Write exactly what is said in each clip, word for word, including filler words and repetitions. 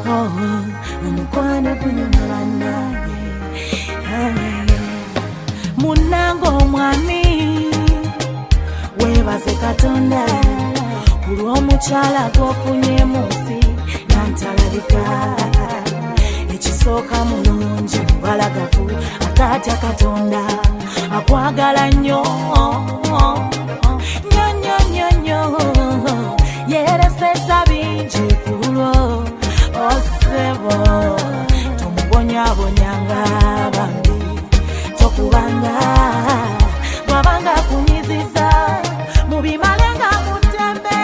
omukwano gunyuma bannaye munnange omwami weebaze Katonda kulw'omukyala gwofunye mu nsi nantalabika ekisooka mulungi mubalagavu akaatya Katonda akwagala nnyo nnyo nnyo nnyo nnyo yeeresesa bingi ku lulwo osebo tomubonyabonyanga bambi tokubanga bwabanga kunyiziza mubimalenga mutembe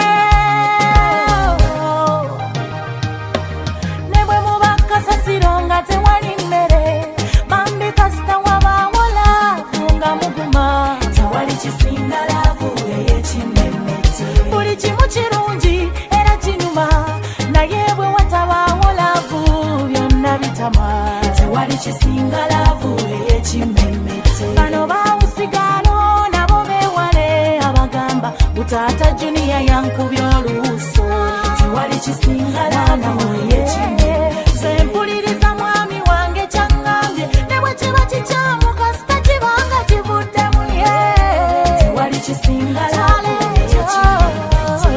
ne bwe muba kasasiro nga tewali mmere bambi kasita wabawola funga muguma tewali kisinga laavu ey'ekimemmete buli kimu kirungi era kinyuma naye bwe watabaawo laavu byonna bitama tewali kisinga laavu ey'ekimemmete bano baawusigano nabo beewale abagamba butaata Junior yankubya oluuso tewali kisinga laavu ey'ekimemmete ze mpuliriza mwami wange kyaŋŋambye ne bwe kiba kikyamu kasita kibanga kivuddemu ye tewali kisinga laavu ey'ekimemmete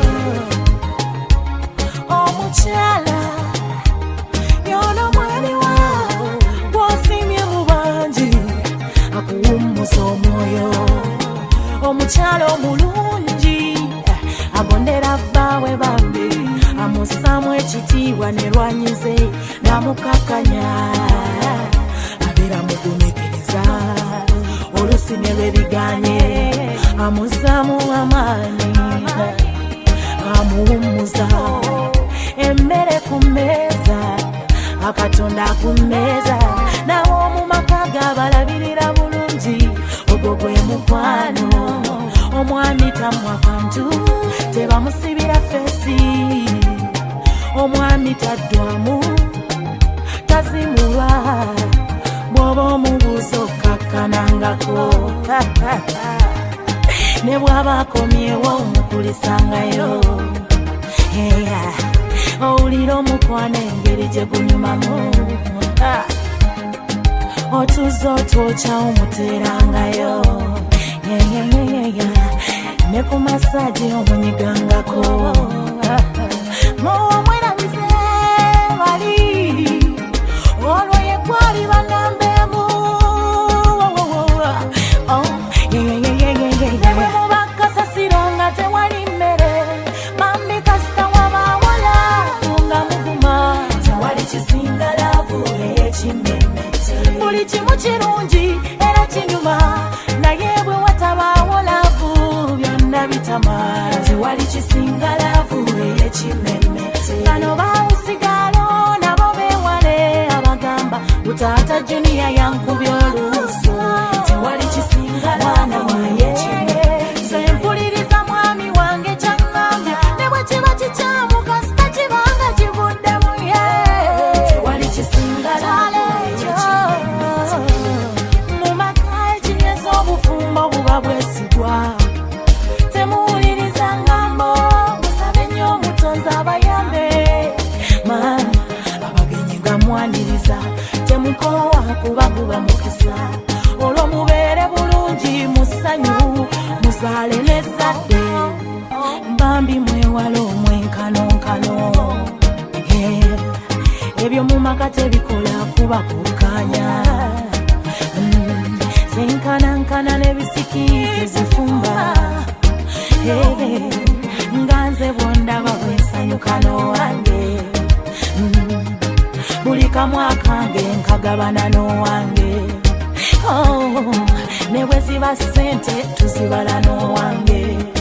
omukyala yono mwami waawo gw'osimye mu bangi akuwummuza omwoyo omukyala omulungi agondera bbaawe bambi amussaamu ekitiibwa ne lwanyize n'amukakanya abeera mugumiikiriza olusi ne lwebiganye amuzzaamu amaanyi amuwummuza emmere ku mmeeza akatonda ku mmeeza nawo mu maka g'abalabirira bulungi ogwo gwe mukwano omwami tamwa kantu tebamusibira feesi omwami taddwamu tazimulwa bw'oba omubuuza okakkanangako ne bw'aba akomyewo omukulisangayo owulira omukwano engeri gye gunyumamu otuza otwokya omuteerangayo ne ku masaji omunyigangako muwomwerabize bali olwo ye gwali banambemu nemuba kasasiro nga tewali mmere bambi kasita wabaawola funga muguma tewali kisinga laavu ey'ekimemmete buli kimu kirungi era kinyuma naye bwe watabaawo laavu byonna bitama tewali kisinga laavu ey'ekimemmete bano baawusigalo nabo beewale abagamba butaata Junior yankubya oluuso tewali kisinga laavu ey'ekimemmete ze mpuliriza mwami wange kyaŋŋambye ne bwe kiba kikyamu kasita kibanga kivuddemu ye tewali kisinga laavu ey'ekimemmete mu maka ekinyeza obufumbo buba bwesigwa temuwuliriza ngambo musabe nnyo omutonzi abayambe maama abagenyi nga mwaniriza temukoowa kuba guba mukisa olwo mubeere bulungi mu ssanyu muzaale n'ezzadde bambi mwewala omwenkanonkano ebyo mu maka tebikola kuba kukkaanya zenkanankana n'ebisiki tezifumba nga nze bwondaba bwensanyukano wange buli kamwa kange nkagabana n'owange ne bwe ziba ssente tuzibala n'owange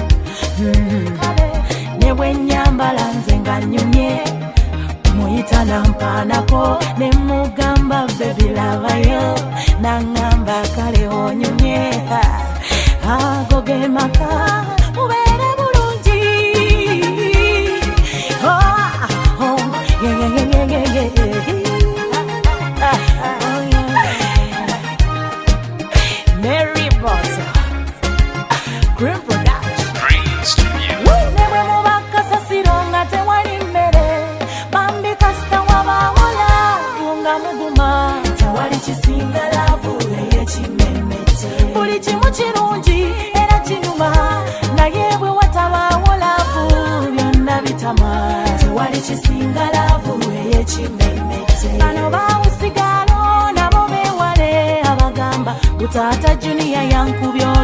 ne bwe nnyambala nze nga nnyumye muyita nampaanako ne mugamba bebirabayo naŋŋamba kale onyumye ago ge maka mubeere bulungi Mary Potter Green Production Green Studio ne bwe muba kasasiro nga tewali mmere bambi kasita kisinga laavu ey'ekimemmette. Buli kimu kirungi era kinyuma, naye bwe watabaawo laavu byonna bitama. Tewali kisinga laavu ey'ekimemmette. Bano baawusigalo nabo beewale abagamba, Taata Junior yankubyo